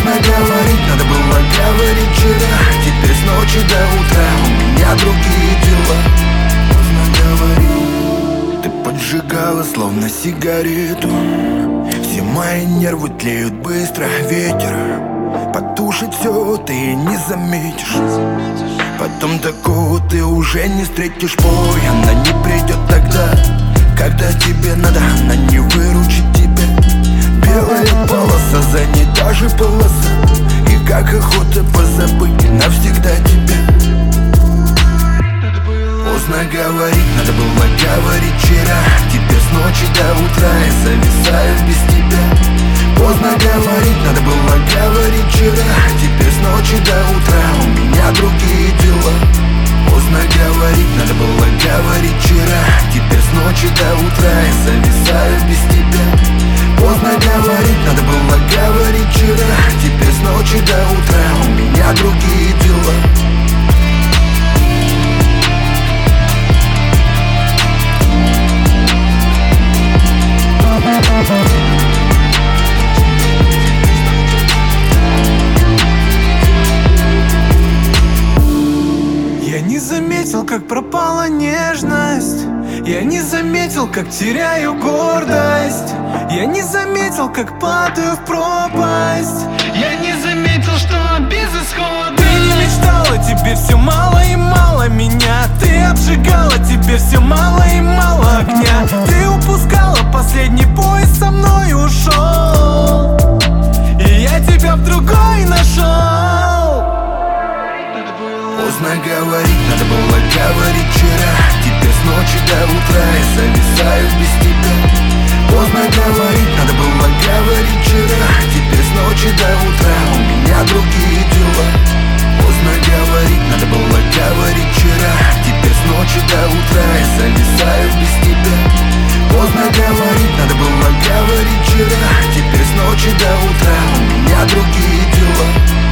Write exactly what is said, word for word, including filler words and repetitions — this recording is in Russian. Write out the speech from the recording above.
Поздно говорить, надо было говорить вчера. Теперь с ночи до утра у меня другие дела. Поздно говорить. Ты поджигала словно сигарету. Все мои нервы тлеют быстро, ветер потушит все, ты не заметишь. Потом такого ты уже не встретишь. Бой, она не придет тогда, когда тебе надо, она не выручит тебя. Белая полоса, за ней даже полоса. И как охота позабыть навсегда тебя. Поздно говорить, надо было говорить вчера. Теперь с ночи до утра я зависаю без тебя. Поздно говорить, надо было говорить вчера. Теперь с ночи до утра у меня другие дела. Поздно говорить, надо было говорить вчера. Теперь с ночи до утра я зависаю без тебя. Поздно говорить, надо было говорить вчера. Теперь с ночи до утра у меня другие дела. Я не заметил, как пропала нежность. Я не заметил, как теряю гордость. Я не заметил, как падаю в пропасть. Я не заметил, что безысходно. Ты не мечтала, тебе все мало и мало меня. Ты обжигала, тебе все мало и мало огня. Ты упускала, последний поезд со мной ушел. И я тебя в другой нашел. Поздно говорить, надо было говорить вчера. Теперь с ночи до утра я зависаю без тебя. Поздно говорить, надо было говорить вчера. Теперь с ночи до утра у меня другие дела. Поздно говорить, надо было говорить вчера. Теперь с ночи до утра я зависаю без тебя. Поздно говорить, надо было говорить вчера. Теперь с ночи до утра у меня другие дела.